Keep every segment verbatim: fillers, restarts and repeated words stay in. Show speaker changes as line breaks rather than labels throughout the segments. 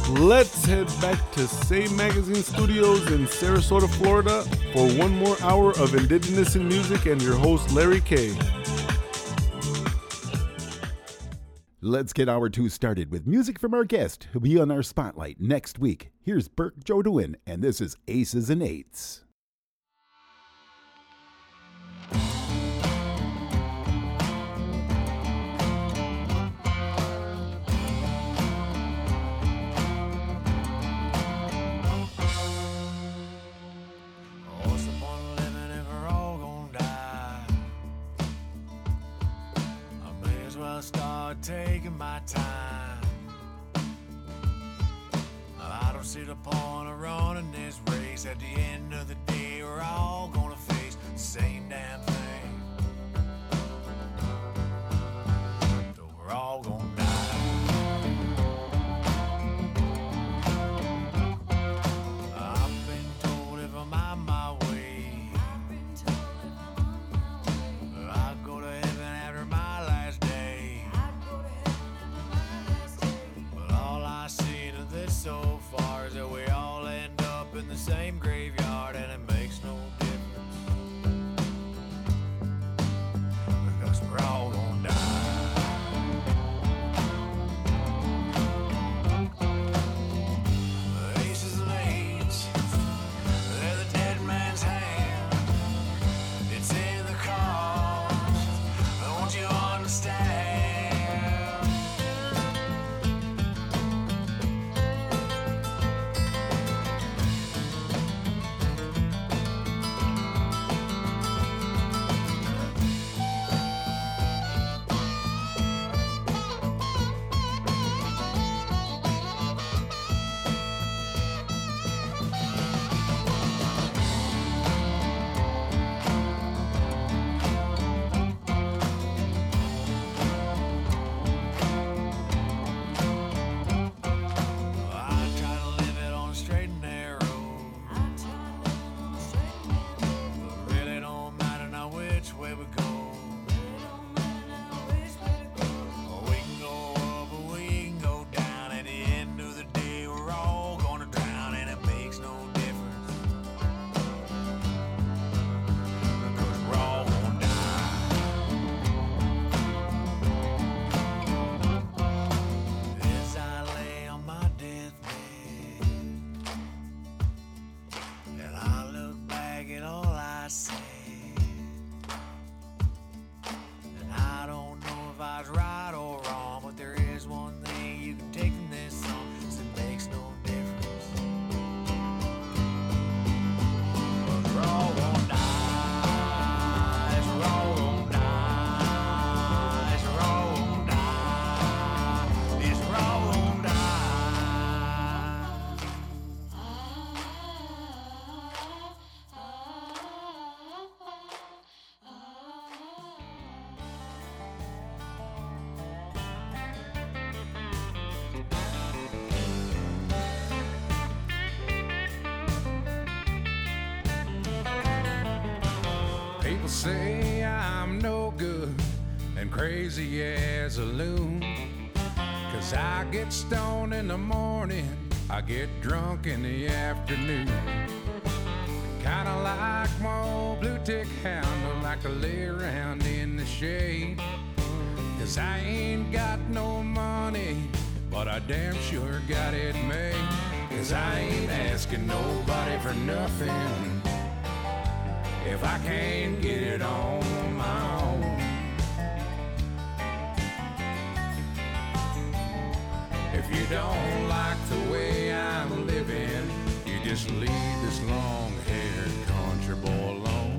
Let's head back to Same Magazine Studios in Sarasota, Florida for one more hour of Indigenous in Music and your host, Larry K.
Let's get hour two started with music from our guest who'll be on our spotlight next week. Here's Burke Jodoin, and this is Aces and Eights.
Taking my time. I don't see the point of running this race. At the end of the day, we're all gonna face the same damn thing. So we're all gonna die. I've been told if I'm on my way, I'll go to heaven after my last day. So far as that we all end up in the same graveyard, and it makes no difference because we're all gonna die. The aces and eights, they're the dead man's hand. It's in the cards, don't you understand?
People say I'm no good and crazy as a loon, 'cause I get stoned in the morning, I get drunk in the afternoon. Kinda like my old blue tick hound, I like to lay around in the shade. 'Cause I ain't got no money, but I damn sure got it made. 'Cause I ain't asking nobody for nothing if I can't get it on my own. If you don't like the way I'm living, you just leave this long-haired country boy alone.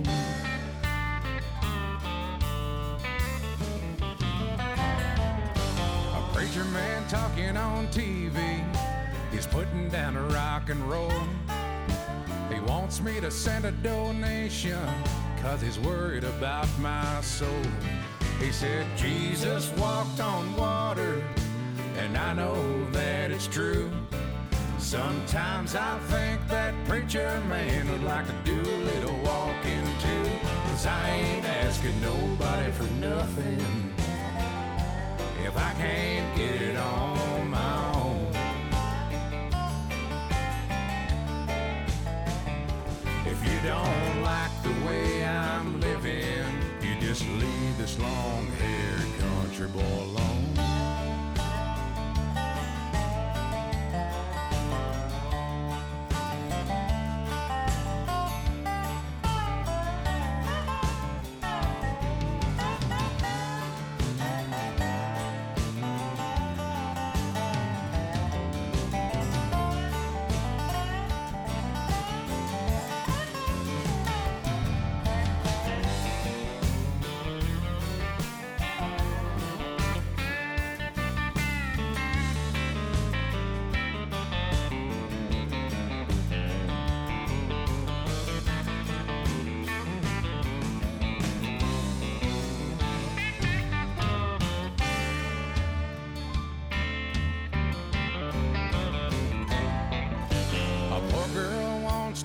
A preacher man talking on T V, he's putting down a rock and roll. He wants me to send a donation, 'cause he's worried about my soul. He said Jesus walked on water, and I know that it's true. Sometimes I think that preacher man would like to do a little walking too. 'Cause I ain't asking nobody for nothing if I can't get it on my own.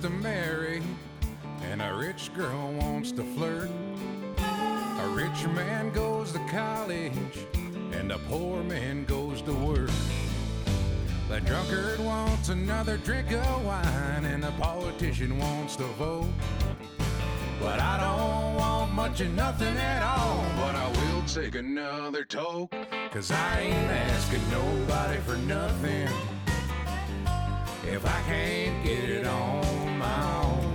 to marry, and a rich girl wants to flirt. A rich man goes to college, and a poor man goes to work. The drunkard wants another drink of wine, and the politician wants to vote. But I don't want much of nothing at all, but I will take another toke, 'cause I ain't asking nobody for nothing if I can't get it on my own.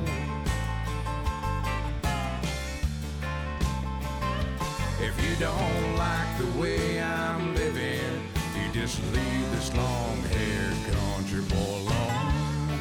If you don't like the way I'm living, you just leave this long-haired country boy alone.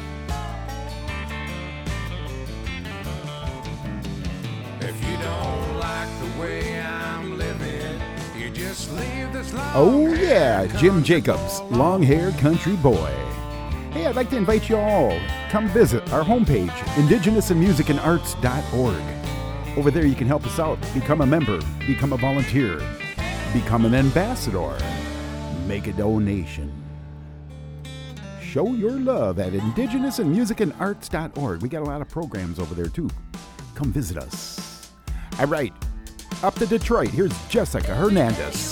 If you don't like the way I'm living, you just leave this long
Oh yeah, Jim Jacobs, long-haired country boy. Hey, I'd like to invite you all. Come visit our homepage, indigenous in music and arts dot org. Over there you can help us out. Become a member, become a volunteer, become an ambassador, make a donation. Show your love at indigenous in music and arts dot org. We got a lot of programs over there too. Come visit us. All right, up to Detroit, here's Jessica Hernandez.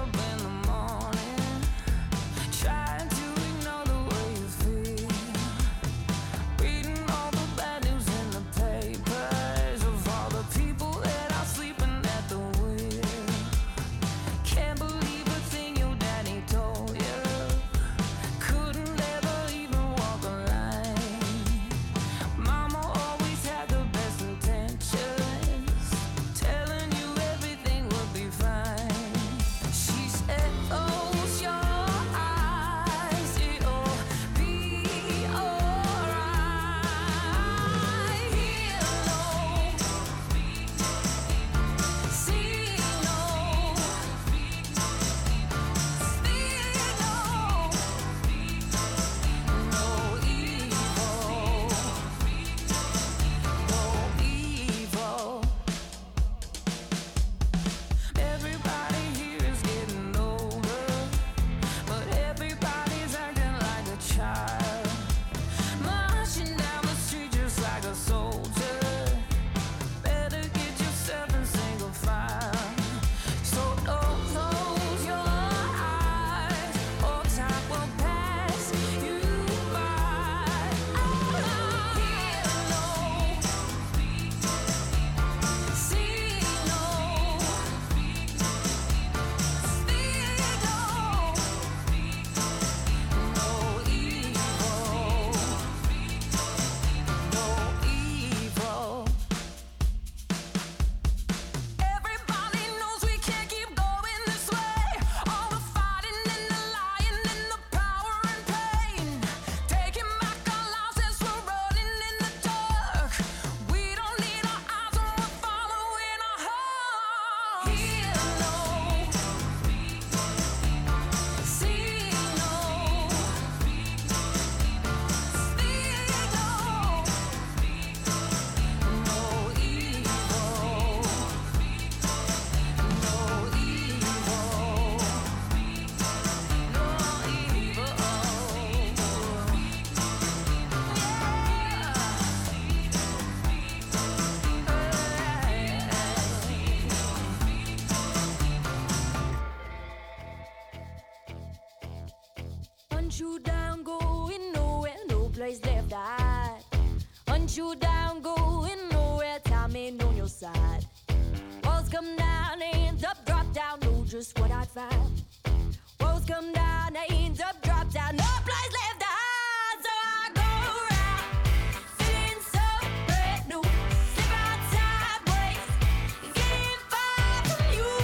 Hunt you down, going nowhere, no place left to hide. Hunt you down, going nowhere, time ain't on your side. Walls come down, hands up, drop down, know just what I'd find. Walls come down, hands up, drop down, no place left to hide. So I go around, feeling so brand new. Slip out sideways, getting far from you.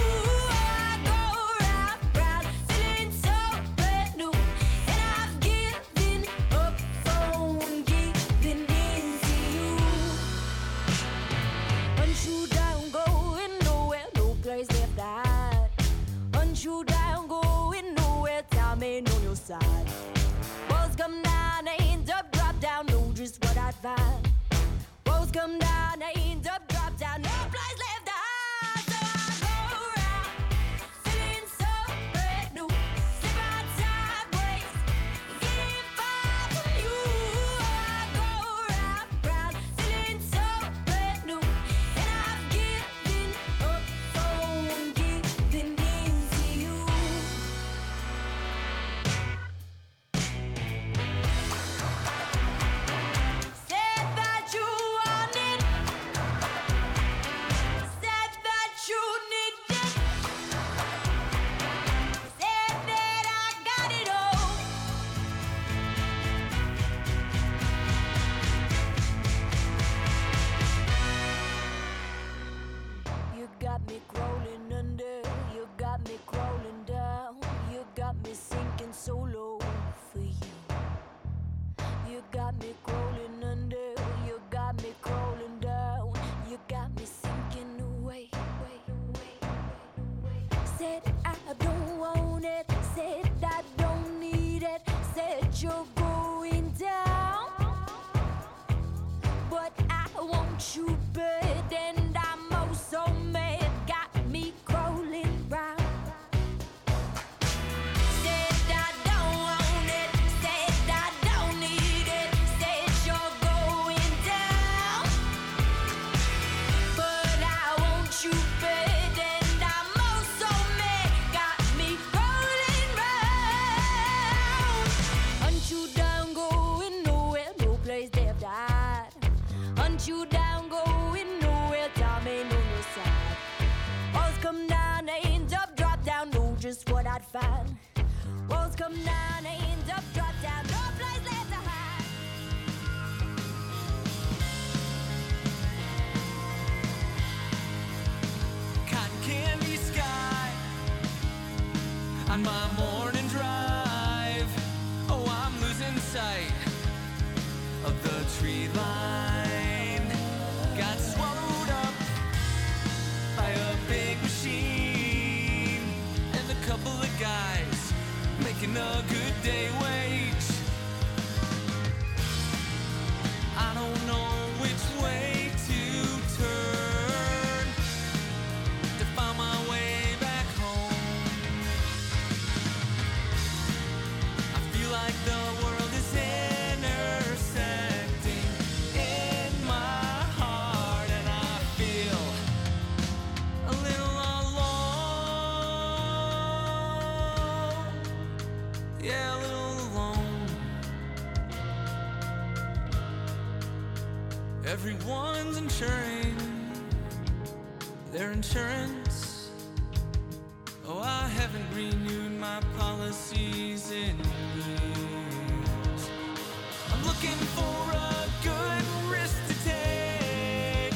I go round, round, feeling so brand new. And I've given up on giving in to you. Hunt you down, going nowhere, no place left to hide. Hunt you down, going nowhere, time ain't on your side. Walls come down, hands up, drop down, know just what I'd find. Walls come down, hands up, drop down, no place left to hide. So I go around, feeling so brand new. Slip out sideways, getting far from you. I go round, that you're going down, but I want you bad, and I'm oh so mad, got me crawling round. Said I don't want it, said I don't need it, said you're going down, but I want you bad, and I'm oh so mad, got me crawling round. Hunt you down, going nowhere, no place left to hide. Hunt you down, going nowhere, time ain't on your side. Walls come down, hands up, drop down, know just what I'd find. Walls come down, hands up, drop down, no place left to hide.
Cotton candy sky on my morning drive. Oh, I'm losing sight of the tree line. Got swallowed up by a big machine and a couple of guys making a good day wage. I don't know which way to turn to find my way back home. I feel like the world is intersecting in my heart, and I feel a little alone. Yeah, a little alone. Everyone's insuring their insurance. Oh, I haven't renewed my policies in years. I'm looking for a good risk to take.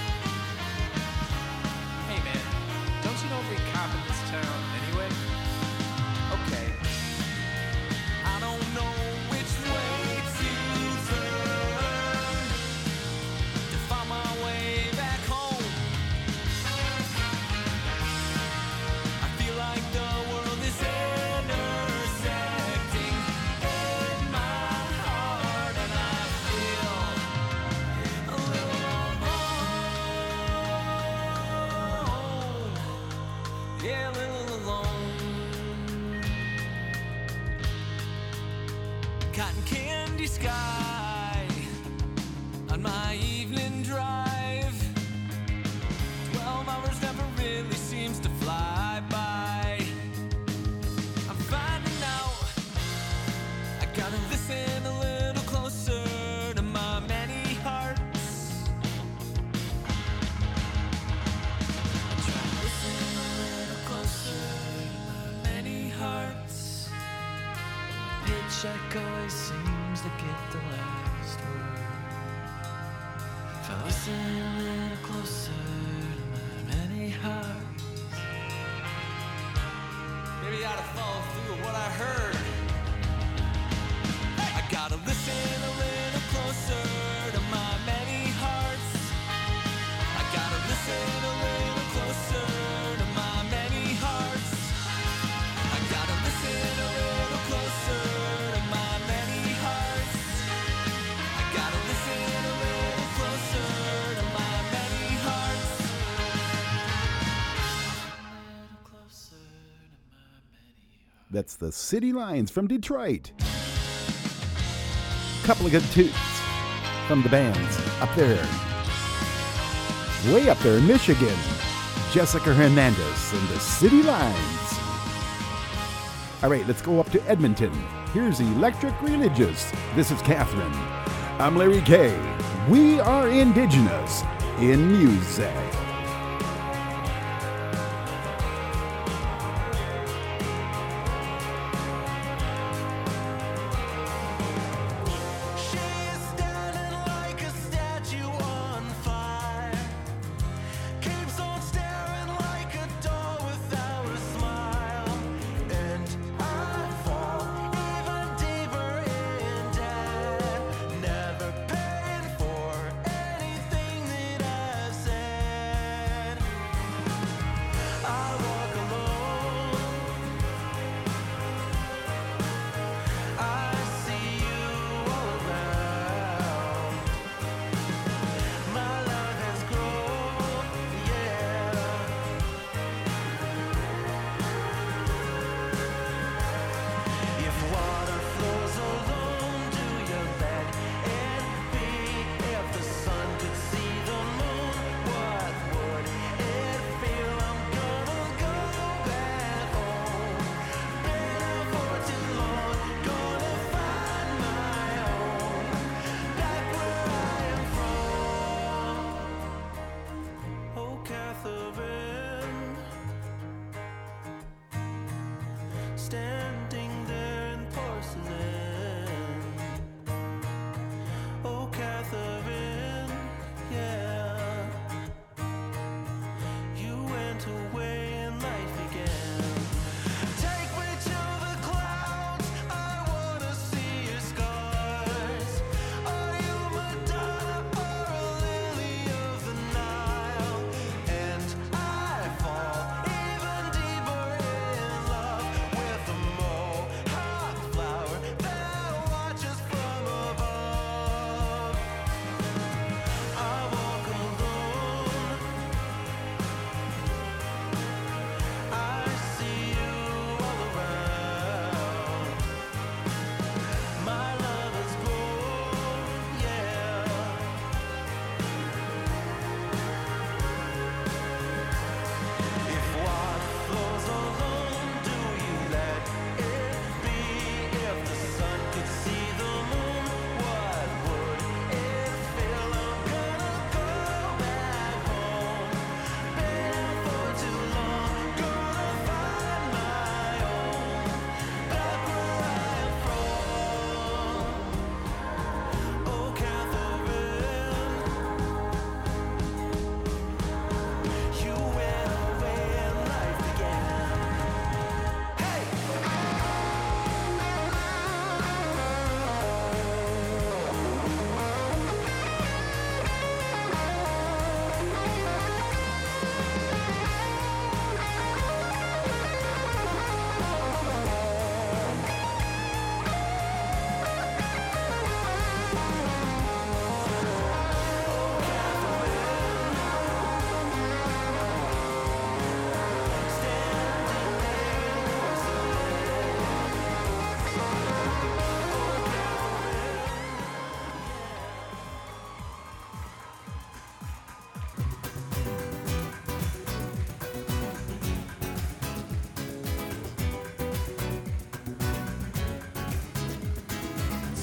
Hey man, don't you know every cop in this town anyway? Okay.
I don't know which way to turn to find my way back home. I feel like the world is intersecting in my heart, and I feel a little alone. Yeah, a little alone. Cotton candy sky on my evening drive. Twelve hours never really seems to fly by. I'm finding out I gotta listen a little closer to my many hearts. I try to listen a little closer to my many hearts. Paycheck always seems to get the last word. If I listen a little closer to my many hearts, maybe I ought to follow through with what I heard. I gotta listen a little closer to my many hearts. I gotta listen a little closer to my many hearts. I gotta listen a little closer to my many hearts. I gotta listen a little closer to my many hearts. A little closer to my many hearts.
That's the City Lines from Detroit. Couple of good tunes from the bands up there. Way up there in Michigan. Jessica Hernandez and the City Lines. All right, let's go up to Edmonton. Here's Electric Religious. This is Catherine. I'm Larry K. We are indigenous in music.
She's standing like a statue on fire. Keeps on staring like a doll without a smile. And I fall even deeper in debt. Never paying for anything that I said.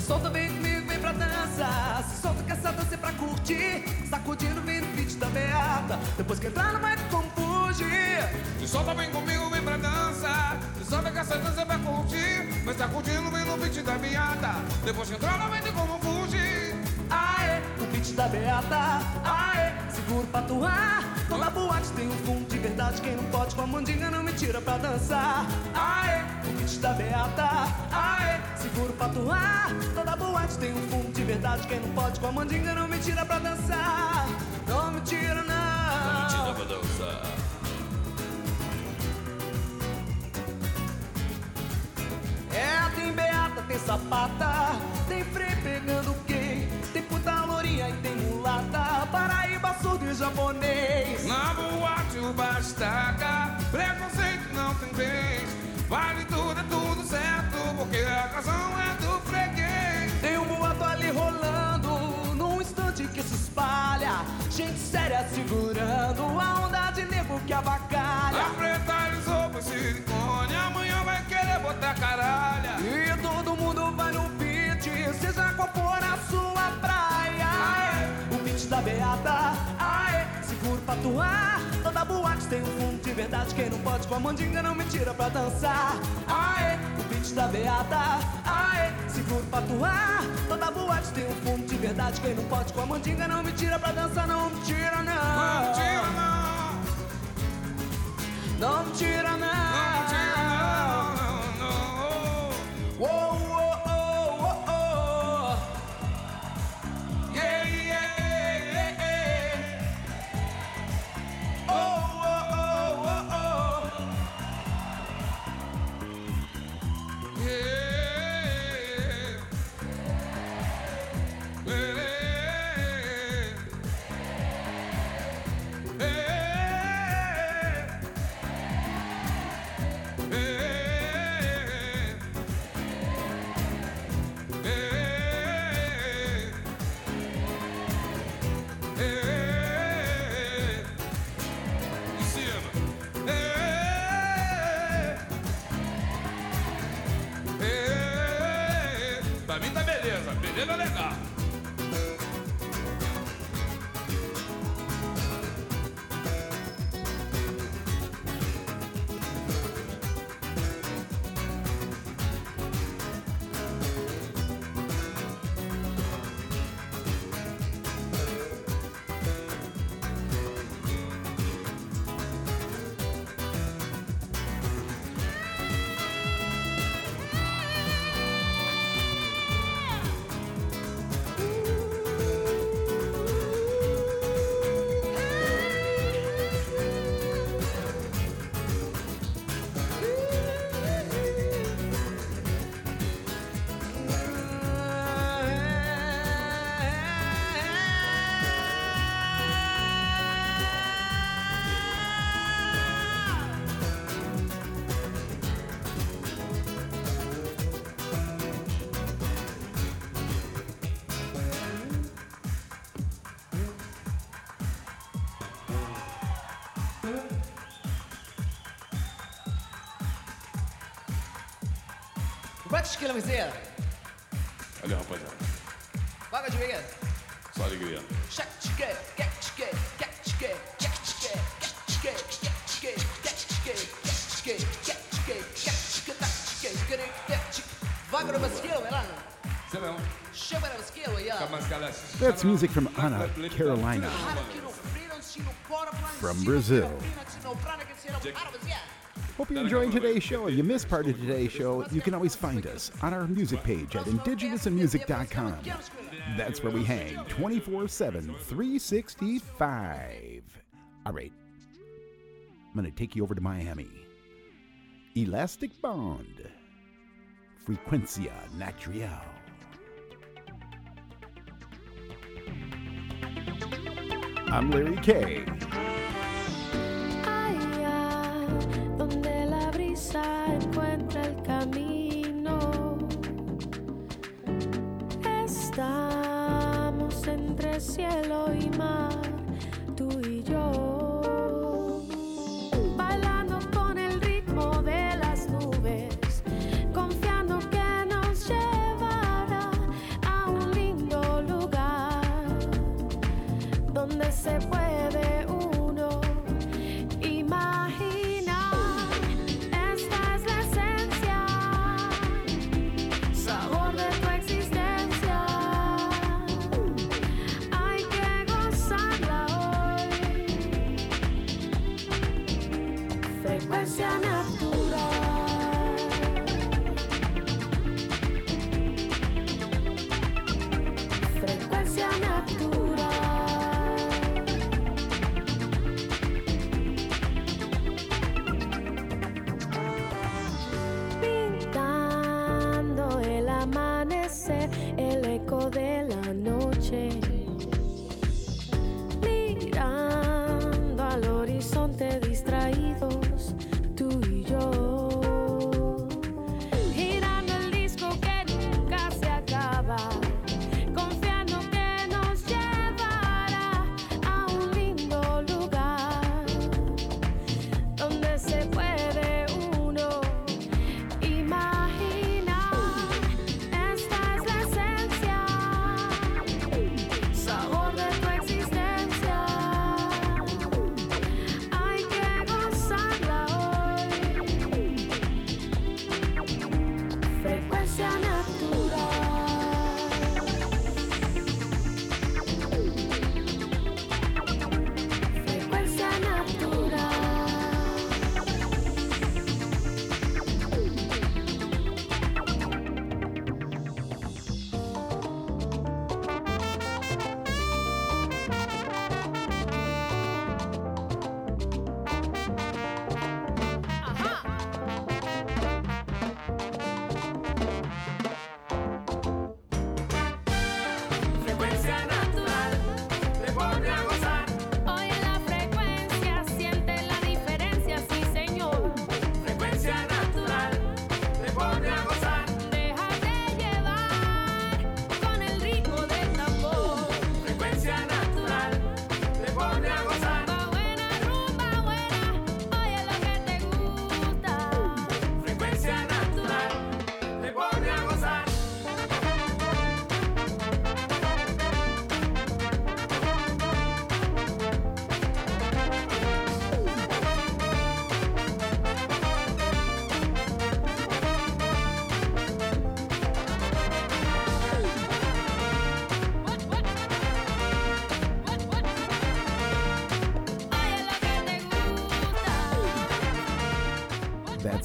solta, vem comigo, vem pra dança. Se solta que essa dança é pra curtir. Sacudindo, vem no beat da beata. Depois que entrar não vai ter como fugir.
Se solta, vem comigo, vem pra dança. Se solta que essa dança é pra curtir. Mas tá curtindo, vem no beat da beata. Depois que entrar não vai ter como fugir.
Aê, o beat da beata. Aê, seguro pra atuar. Toda boate tem um fundo de verdade. Quem não pode com a mandinga não me tira pra dançar. Aê, o beat da beata. Aê, seguro pra atuar. Toda boate tem um fundo de verdade. Quem não pode com a mandinga não me tira pra dançar. Não me tira não.
Não me tira pra dançar.
É, tem beata, tem sapata. Tem freio pegando quem? Tem puta lourinha e tem mulata. Paraíba, surdo e japonês.
Na boate o bastaca, preconceito não tem vez. Vale tudo, é tudo certo, porque a razão é do freguês.
Tem um boato ali rolando, num instante que se espalha. Gente séria segurando a onda de nego que avacalha.
A preta alisou pra silicone, amanhã vai querer botar caralha.
E todo mundo vai no beat, seja qual for a sua praia. Aê, o beat da beata, aê, seguro pra atuar. Toda boate tem um fundo de verdade. Quem não pode com a mandinga não me tira pra dançar. Aê, o beat da beata, aê, seguro pra atuar. Toda boate tem um fundo de verdade. Quem não pode com a mandinga não me tira pra dançar. Não me tira não.
Não me tira não.
Não me tira não.
Não me tira não, não, não.
Oh, oh, oh, oh, oh.
Yeah, yeah, yeah, yeah.
Oh, oh, oh, oh, oh.
Yeah. Yeah. Pra mim tá beleza, beleza legal.
Como é que esquila, miséria?
Olha, rapaziada,
Vaga de ver.
só alegria.
Vaga no basquilo, é lá?
Você mesmo.
Chama no basquilo, yeah.
That's music from Anna, Carolina. From Brazil. Hope you're enjoying today's show. If you missed part of today's show, you can always find us on our music page at indigenous and music dot com. That's where we hang twenty-four seven, three sixty-five. All right. I'm going to take you over to Miami. Elastic Bond. Frecuencia Natural. I'm Larry K.
Allá donde la brisa encuentra el camino, estamos entre cielo y mar, tú y yo, bailando con el ritmo de las nubes, confiando que nos llevará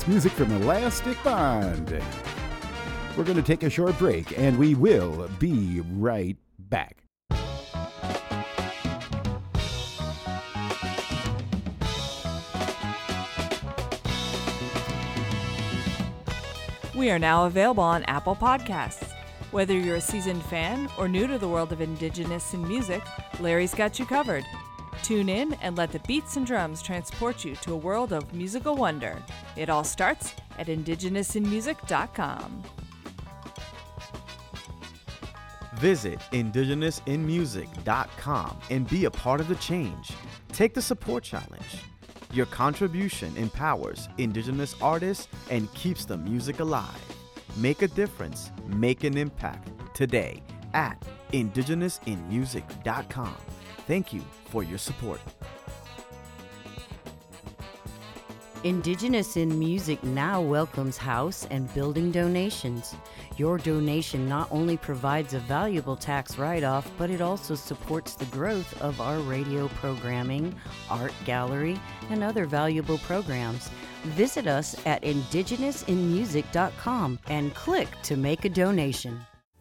That's music from Elastic Bond. We're going to take a short break, and we will be right back.
We are now available on Apple Podcasts. Whether you're a seasoned fan or new to the world of Indigenous in music, Larry's got you covered. Tune in and let the beats and drums transport you to a world of musical wonder. It all starts at indigenous in music dot com.
Visit indigenous in music dot com and be a part of the change. Take the support challenge. Your contribution empowers Indigenous artists and keeps the music alive. Make a difference, make an impact today at indigenous in music dot com. Thank you for your support.
Indigenous in Music now welcomes house and building donations. Your donation not only provides a valuable tax write-off, but it also supports the growth of our radio programming, art gallery, and other valuable programs. Visit us at indigenous in music dot com and click to make a donation.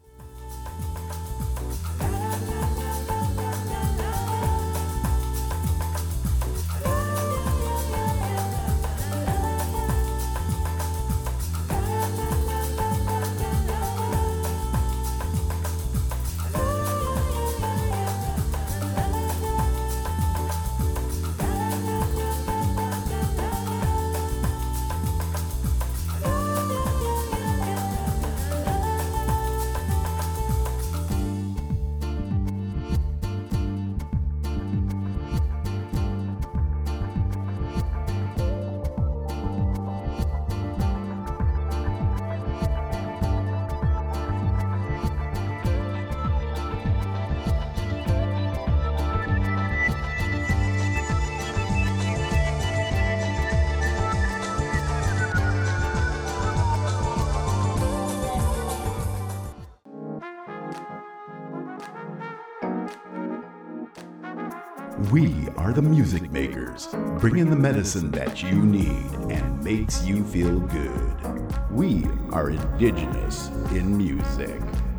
We are the music makers, bringing the medicine that you need and makes you feel good. We are Indigenous in Music.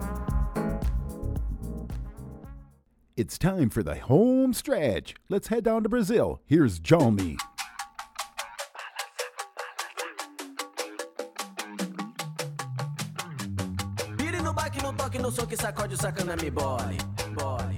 It's time for the home stretch. Let's head down to Brazil. Here's Jalmi.
Pire no baque, no toque, no som que sacode o sacana me bole, bole.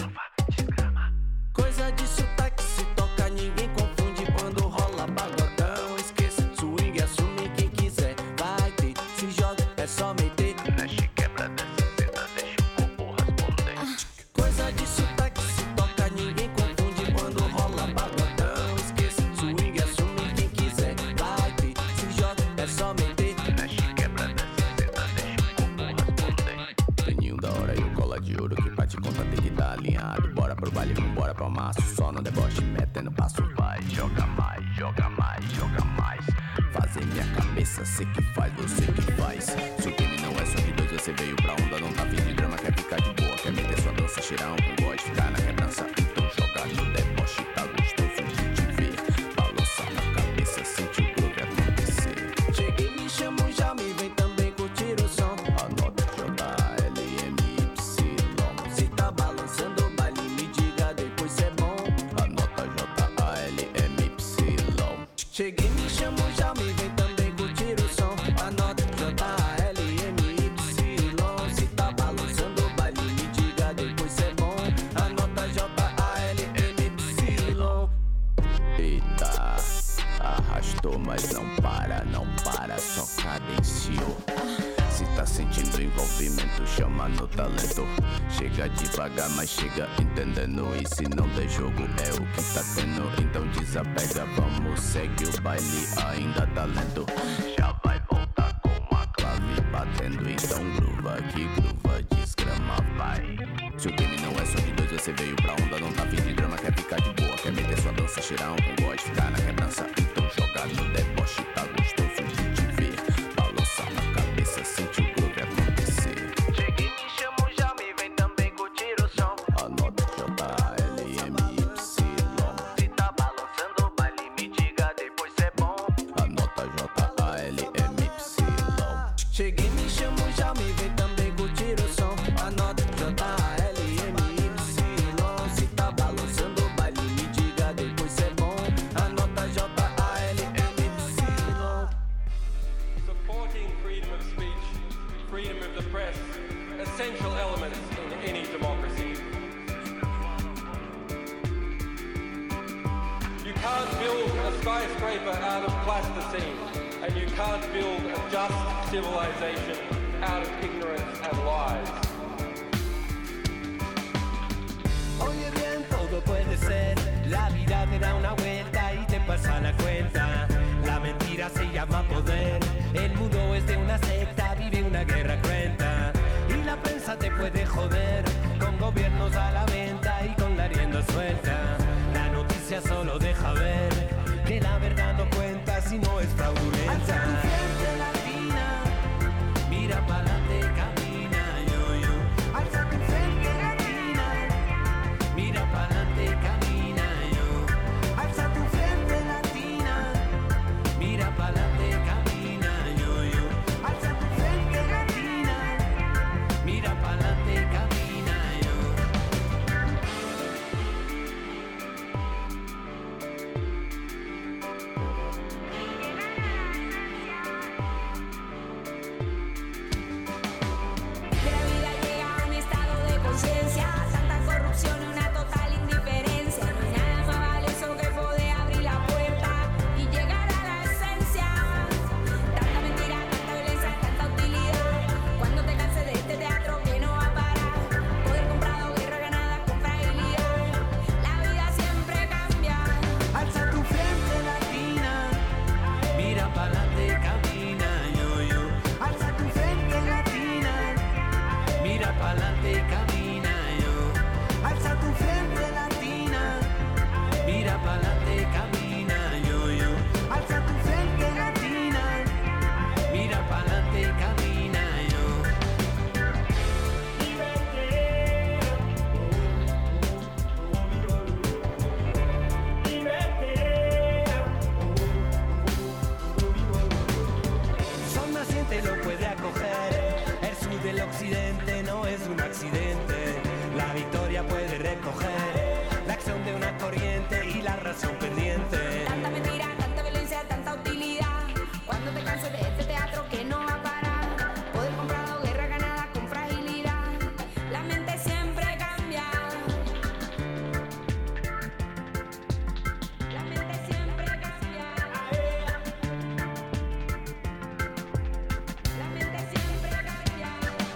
Coisa de sotaque, se toca, ninguém confunde quando rola pagodão. Esqueça, swing, assume quem quiser. Vai ter, se joga, é só meter. Mexe, quebra, desce, senta, deixa o corpo responder. Coisa de sotaque, se toca, ninguém confunde quando rola pagodão. Esqueça, swing, assume quem quiser. Vai ter, se joga, é só meter. Mexe, quebra, desce, senta, deixa o corpo responder. Treninho da hora e o cola de ouro que pra te contar tem que tá alinhado. Bora pro baile, vambora pro maço. Só no deboche, metendo passo. Vai, joga mais, joga mais, joga mais. Fazer minha cabeça, cê que faz, você que faz. Se o game não é só de dois, você veio pra onda. Não tá fim de drama, quer ficar de boa. Quer meter sua dança, cheirão, não gosta de ficar na quebrança. Então joga no deboche, tá gostoso de te ver. Balançar na cabeça, sente o groove acontecer. Cheguei, me chamo, já me vem também curtir o som. Anota J L M Y. Se tá balançando o baile, me diga depois se é bom. Anota J A L M Y. Cheguei, me chamo, já me vem também curtir o som. Anota J A L M Y. Se tá balançando o baile, me diga depois se é bom. Anota J A L M Y. Eita, arrastou, mas não para, não para, só cadenciou. Se tá sentindo envolvimento, chama no talento. Chega devagar, mas chega entendendo. E se não der jogo, é o que tá tendo. Então desapega, vamos, segue o baile, ainda tá lento. Já vai voltar com a clave batendo. Então gruva, que gruva, desgrama, vai. Se o game não é só de dois, você veio pra onda. Não tá fim de drama, quer ficar de boa. Quer meter sua dança, cheirão, não gosta de ficar na quebrança. Então joga no deboche, tá gostoso de te ver. Balançar na cabeça, sente o groove acontecer. Cheguei, me chamo, já me vem também curtir o som. Anota J L M Y. Se tá balançando o baile, me diga depois se é bom. Anota J
suppress essential elements in any democracy. You can't build a skyscraper out of plasticine, and you can't build a just civilization out of ignorance and lies.
Oye bien, todo puede ser. La vida te da una vuelta y te pasa la cuenta. La mentira se llama poder. El mundo es de una secta, vive una guerra cruenta. Y la prensa te puede joder, con gobiernos a la venta y con la rienda suelta. La noticia solo deja ver que la verdad no cuenta si no es fraudulenta. Alza tu frente latina, mira pa'lante, camina, yo, yo. Alza tu frente latina, mira pa'lante, camina, yo. Alza tu frente latina, mira pa'lante, camina, yo, yo. Alza tu frente latina, mira pa'lante, camina, yo.
De la vida llega a un estado de conciencia, tanta corrupción y una total indiferencia. No hay nada más valioso que poder abrir la puerta y llegar a la esencia. Tanta mentira, tanta violencia, tanta utilidad. Cuando te canses de este teatro que no va a parar, poder comprado, guerra ganada con fragilidad. La vida siempre cambia.
Alza tu frente latina, mira pa'lante, camina, yo, yo. Alza tu frente latina, mira pa'lante, camina, yo. Alza tu frente latina, mira pa'lante, camina, yo, yo. Alza tu frente latina, mira pa'lante, camina, yo. Sol naciente lo puede acoger. El sur del occidente no es un accidente. La victoria puede recoger la acción de una corriente y la razón pendiente.
Tanta mentira, tanta violencia, tanta utilidad. Cuando te canses de este teatro que no va a parar, poder comprado, guerra ganada con fragilidad. La mente siempre cambia. La mente siempre cambia. La mente siempre cambia.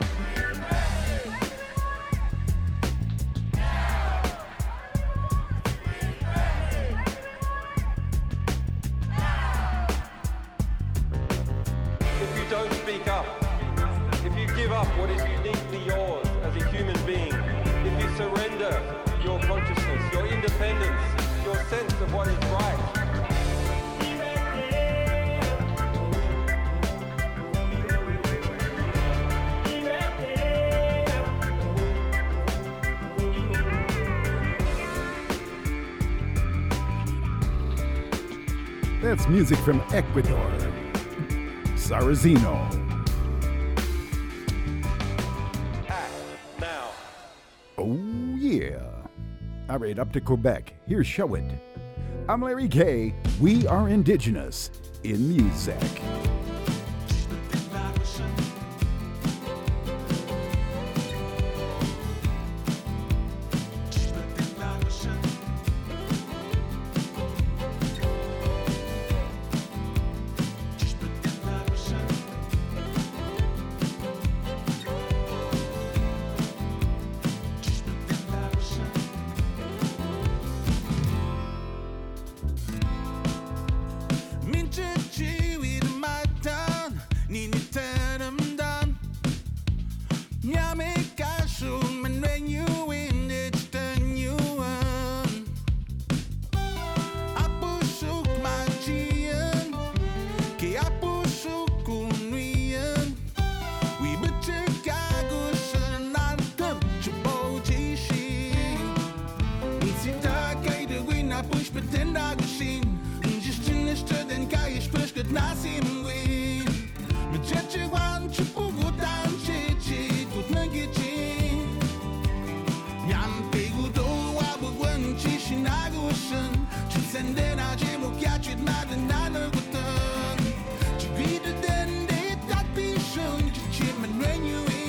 If you don't speak up, if you give up what is uniquely yours as a human being, if you surrender your consciousness, your independence, your sense of what is right,
That's music from Ecuador. Sarrazino.
act now.
Oh, yeah. All right, up to Quebec. Here's Show It. I'm Larry K. We are indigenous in music.
When you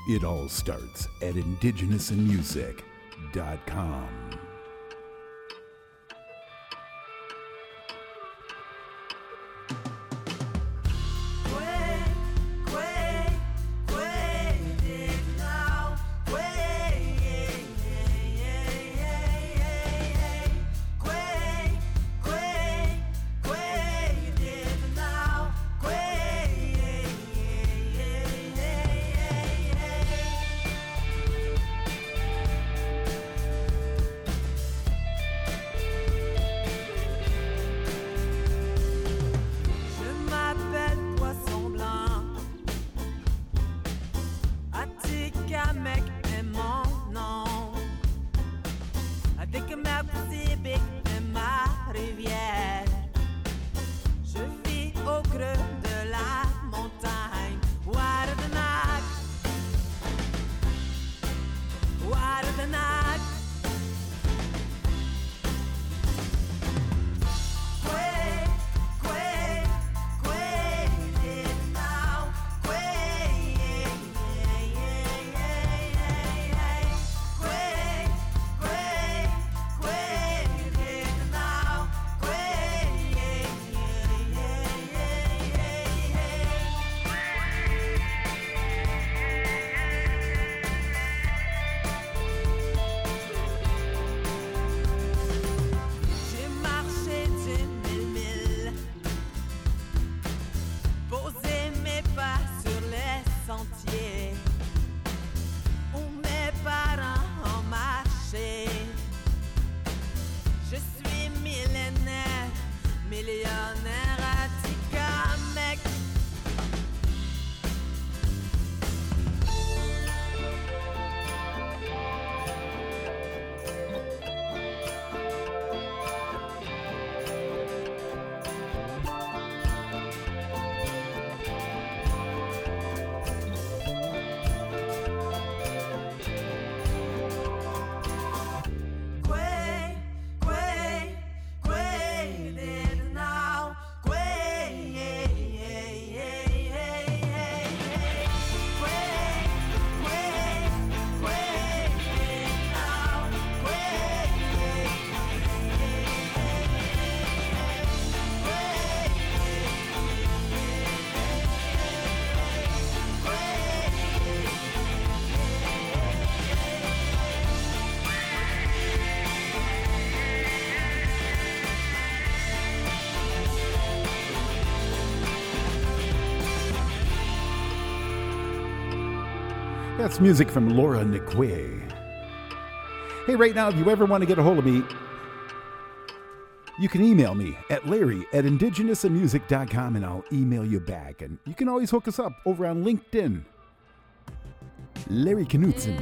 It all starts at indigenous in music dot com. That's music from Laura Nikwe. Hey, right now, if you ever want to get a hold of me, you can email me at Larry at indigenous in music dot com and I'll email you back. And you can always hook us up over on LinkedIn. Larry Knutson.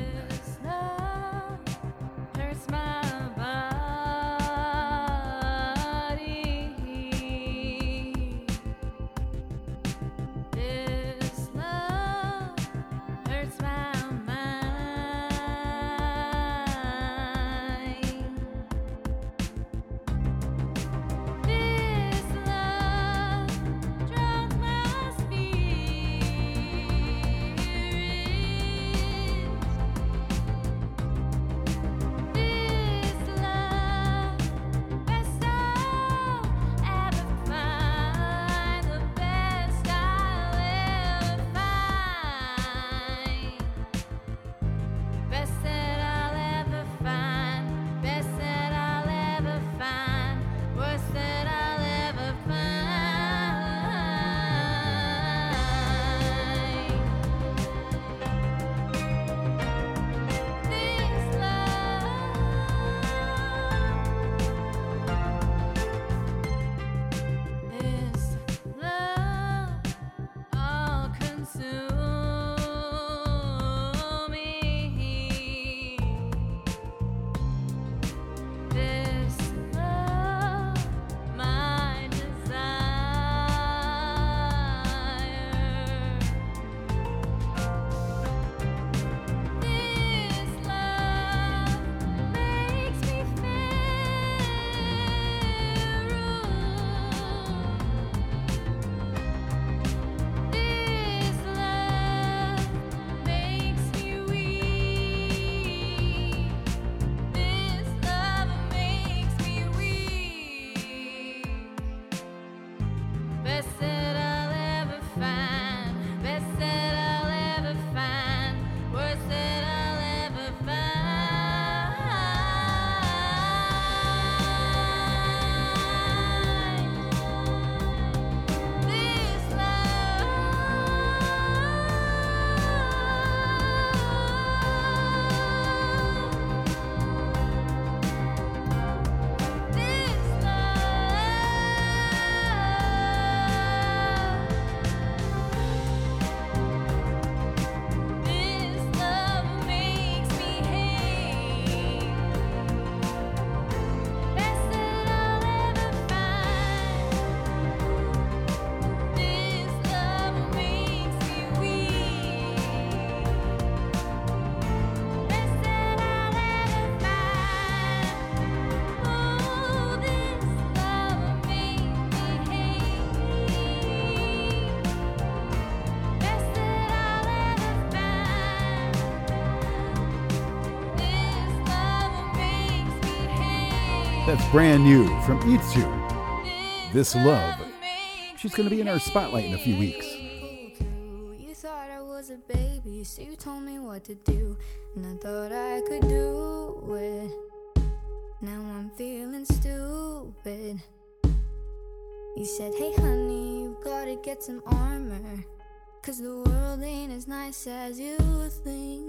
That's brand new from Itsu. This Love. She's going to be in our spotlight in a few weeks.
You thought I was a baby, so you told me what to do, and I thought I could do it. Now I'm feeling stupid. You said, hey honey, you gotta get some armor, 'cause the world ain't as nice as you think.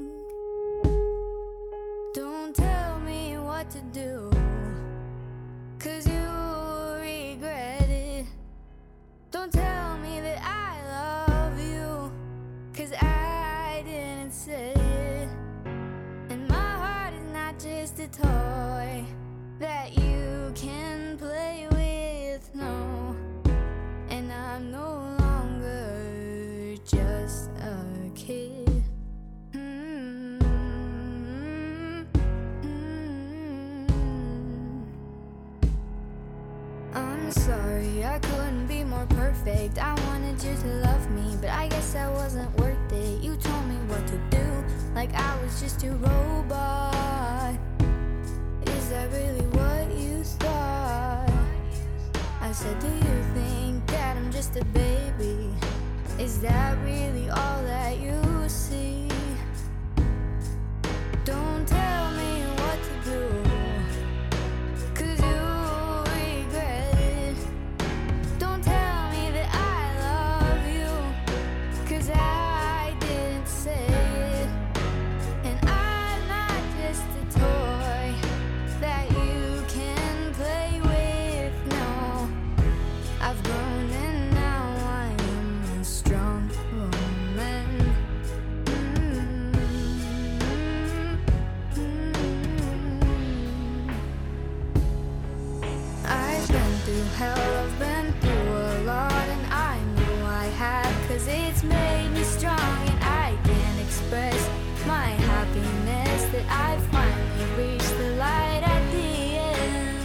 Don't tell me what to do, 'cause you regret it. Don't tell me that I love you, 'cause I didn't say it. And my heart is not just a toy that you can play with, no. And I'm no longer just a kid. Mm-hmm. Mm-hmm. I'm sorry, I couldn't be more perfect. I wanted you to love me, but I guess that wasn't worth it. You told me what to do, like I was just a robot. Is that really what you thought? I said, do you think that I'm just a baby? Is that really all that you see? Don't tell me what to do, 'cause you regret it. Don't tell me that I love you, 'cause I didn't say it. And I'm not just a toy that you can play with, no. I've grown and now I am a strong woman. Mm-hmm. I've been through hell, I've been through a lot, and I know I have, 'cause it's made me strong. And I can't express my happiness that I finally reached the light at the end.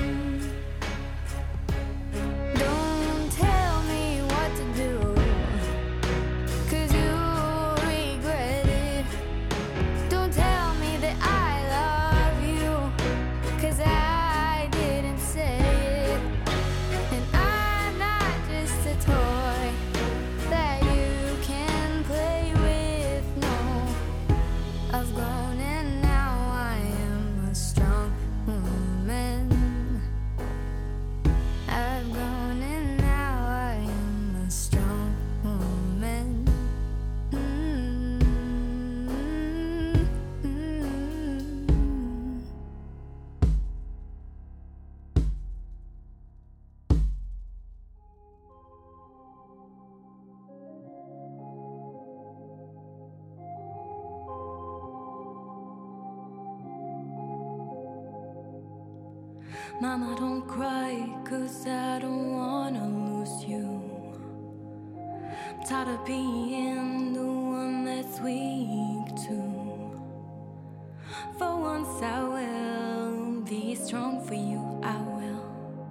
Don't tell me what to do, 'cause you regret it. Don't tell me that I love you, 'cause I didn't say it. And I'm not just a toy that you can play with, no. I've grown and now I am a strong woman. I've grown and now I am a strong woman. Mm-hmm.
Mama, don't cry, 'cause I don't wanna lose you. I'm tired of being the one that's weak too. For once I will be strong for you, I will.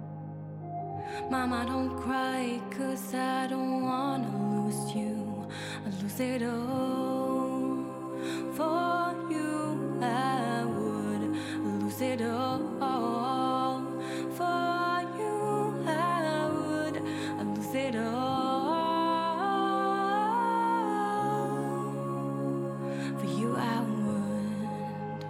Mama, don't cry, 'cause I don't wanna lose you. I lose it all. For you I would lose it all. For you I would lose it all. For you I would.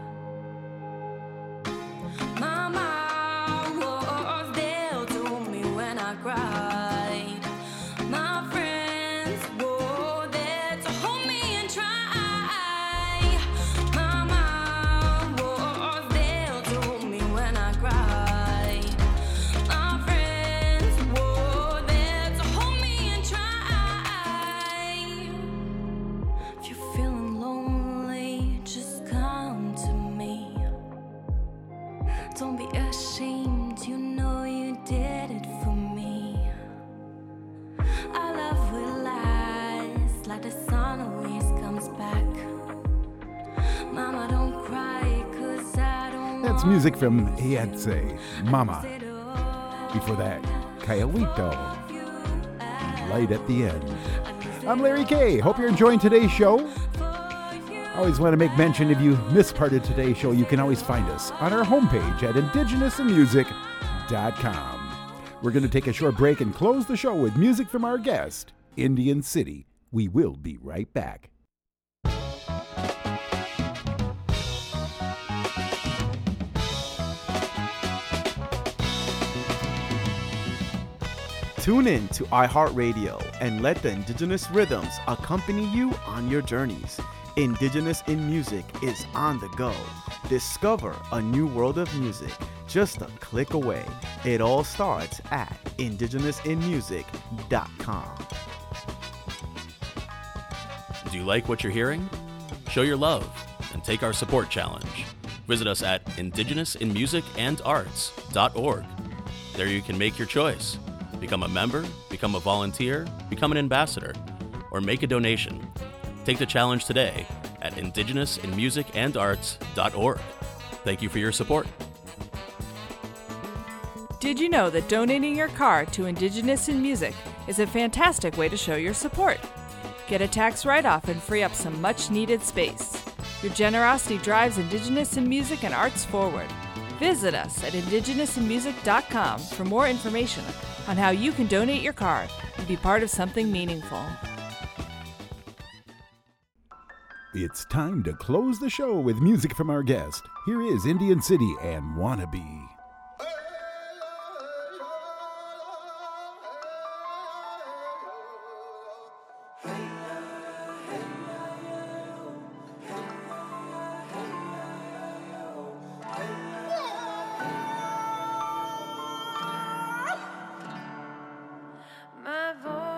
Mama was there to me when I cried. My friends were there to hold me and try. Mama was there to hold me when I cried. My friends were there to hold me and try. If you're feeling lonely, just come to me. Don't be ashamed, you know you did it for me. Our love will last like the sun always comes back. Mama, don't cry, 'cause I don't
That's music from Ayatse, Mama. Before that, Kayawito, Light at the End. I'm Larry K. Hope you're enjoying today's show. Always want to make mention if you missed part of today's show, you can always find us on our homepage at indigenous in music dot com. We're going to take a short break and close the show with music from our guest, Indian City. We will be right back.
Tune in to iHeartRadio and let the indigenous rhythms accompany you on your journeys. Indigenous in Music is on the go. Discover a new world of music just a click away. It all starts at indigenous in music dot com.
Do you like what you're hearing? Show your love and take our support challenge. Visit us at indigenous in music and arts dot org. There you can make your choice. Become a member, become a volunteer, become an ambassador, or make a donation. Take the challenge today at indigenous in music and arts dot org. Thank you for your support.
Did you know that donating your car to Indigenous in Music is a fantastic way to show your support? Get a tax write-off and free up some much-needed space. Your generosity drives Indigenous in Music and arts forward. Visit us at indigenous in music dot com for more information on how you can donate your car and be part of something meaningful.
It's time to close the show with music from our guest. Here is Indian City and Wannabe.
My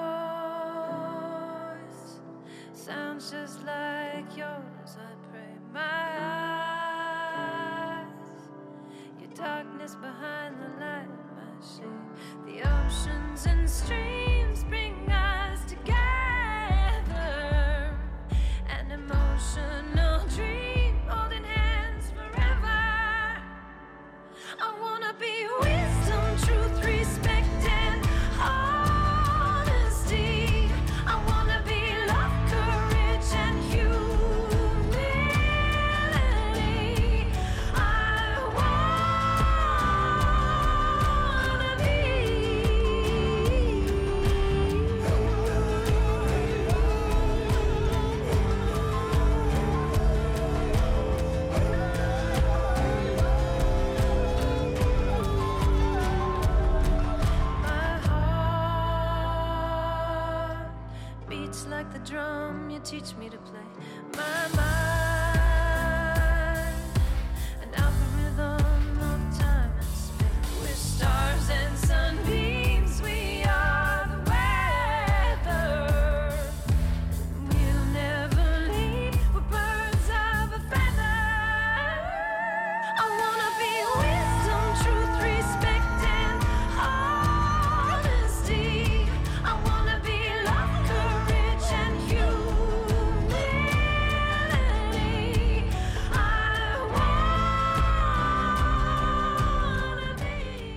voice sounds just like yours. I pray my eyes, your darkness behind the light, my shade. The oceans and streams bring us together. An emotional dream, holding hands forever. I wanna be wisdom, truth, respect, and honesty. I wanna be love, courage, and humility. I wanna be. My heart beats like the drum you teach me to play. My mind, an algorithm of time and space. We're stars and sunbeams, we are the weather. We'll never leave, we're birds of a feather. I wanna be wisdom, truth, respect, and honesty. I wanna be love, courage, and humility. I wanna be.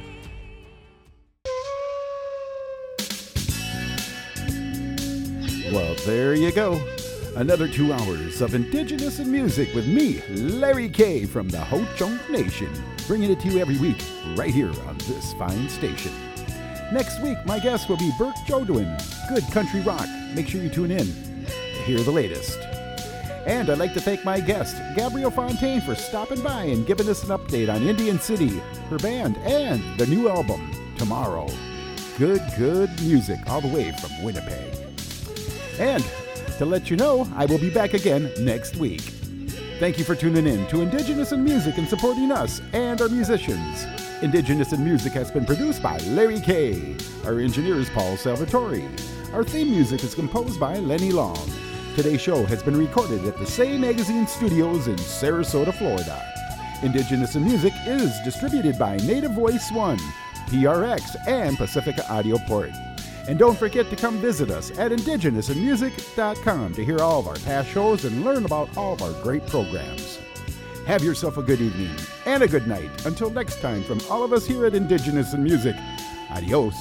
Well, there you go. Another two hours of Indigenous in Music with me, Larry K. from the Ho-Chunk Nation, bringing it to you every week right here on this fine station. Next week, my guest will be Burke Jodoin, Good Country Rock. Make sure you tune in to hear the latest. And I'd like to thank my guest, Gabrielle Fontaine, for stopping by and giving us an update on Indian City, her band, and the new album, Tomorrow. Good, good music all the way from Winnipeg. And to let you know, I will be back again next week. Thank you for tuning in to Indigenous in Music and supporting us and our musicians. Indigenous in Music has been produced by Larry K. Our engineer is Paul Salvatore. Our theme music is composed by Lenny Long. Today's show has been recorded at the Say Magazine Studios in Sarasota, Florida. Indigenous in Music is distributed by Native Voice One, P R X, and Pacifica Audio Port. And don't forget to come visit us at indigenous in music dot com to hear all of our past shows and learn about all of our great programs. Have yourself a good evening and a good night. Until next time, from all of us here at Indigenous in Music, adios.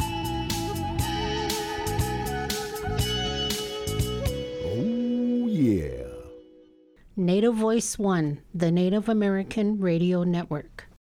Oh, yeah.
Native Voice One, the Native American Radio Network.